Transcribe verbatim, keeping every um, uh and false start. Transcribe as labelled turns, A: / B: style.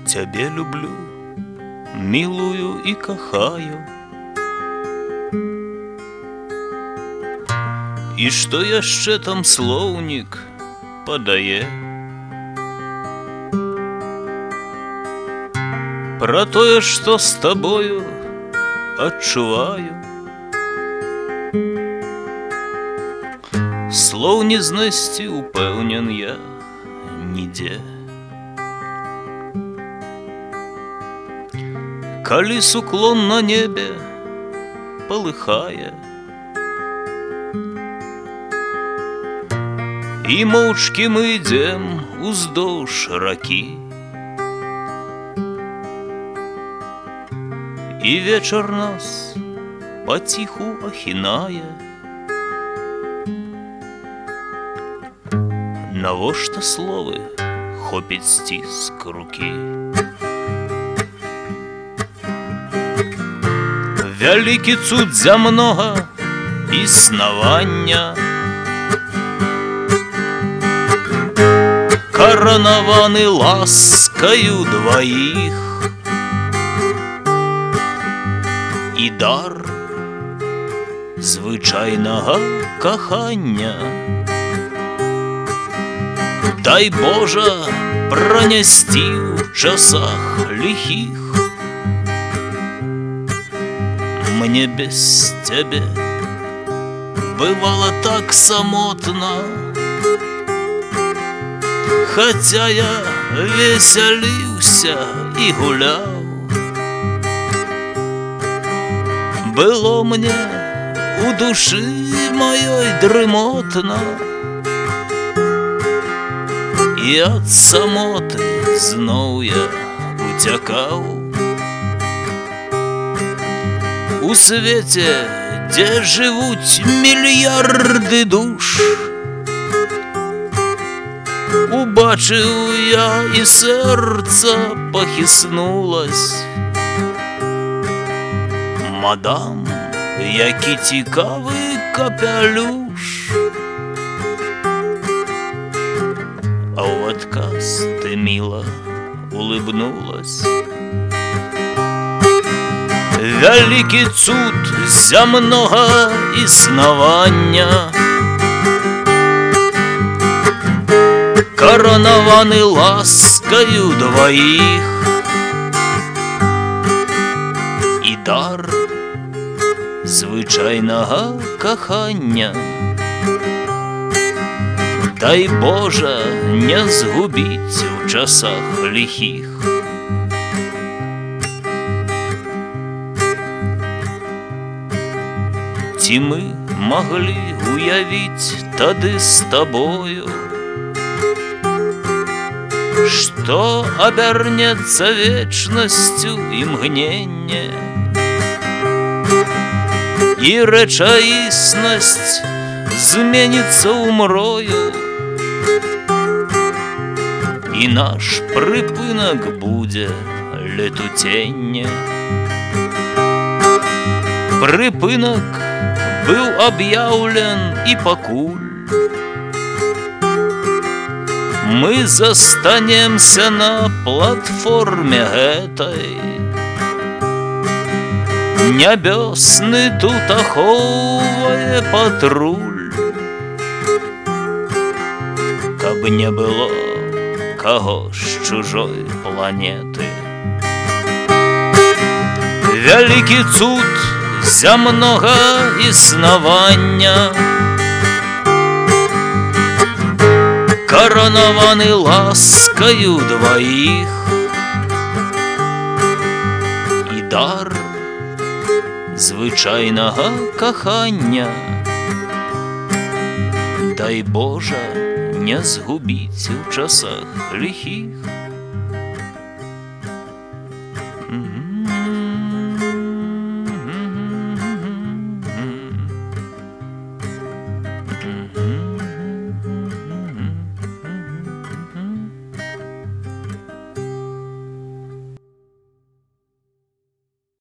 A: Цябе люблю, милую и кахаю. И што яшчэ там слоўнік падае пра тое, што з табою адчуваю. Слоў не знайсці, упэўнен я, нідзе. Калі суклон на небе палыхае і моўчкі мы ідзем уздоўж ракі, і вечар нас паціху ахінае, навошта словы, хопіць сціск рукі. Вялікі цуд зямнога існавання каранаваны ласкаю дваіх, і дар звычайнага кахання. Дай Божа пранясці ў часах ліхіх. Мне без цябе бывала так самотна, хаця я весяліўся і гуляў. Было мне у душы маёй дрымотна, і ад самоты зноў я уцякаў. У свеце, дзе жывуць мільярды душ, убачыў я, і сэрца пахіснулась. Мадам, які цікавы капялюш. А ў адказ ты міла улыбнулась. Вялікі цуд зямнога існавання каранаваны ласкаю дваіх, і дар звычайнага кахання. Дай Божа не згубіць у часах ліхіх. Ці мы маглі уявіць тады з табою, што абярнецца вечнасцю імгненне, і рэчаіснасць зменіцца ў мрою, і наш прыпынак будзе летуценне. Прыпынак быў аб'яўлен, і пакуль мы застанемся на платформе гэтай, нябёсны тут ахоўвае патруль, каб не было каго з чужой планеты. Вялікі цуд зямнога існавання каранаваны ласкаю дваіх, і дар звычайнага кахання. Дай Божа не згубіць у часах ліхіх.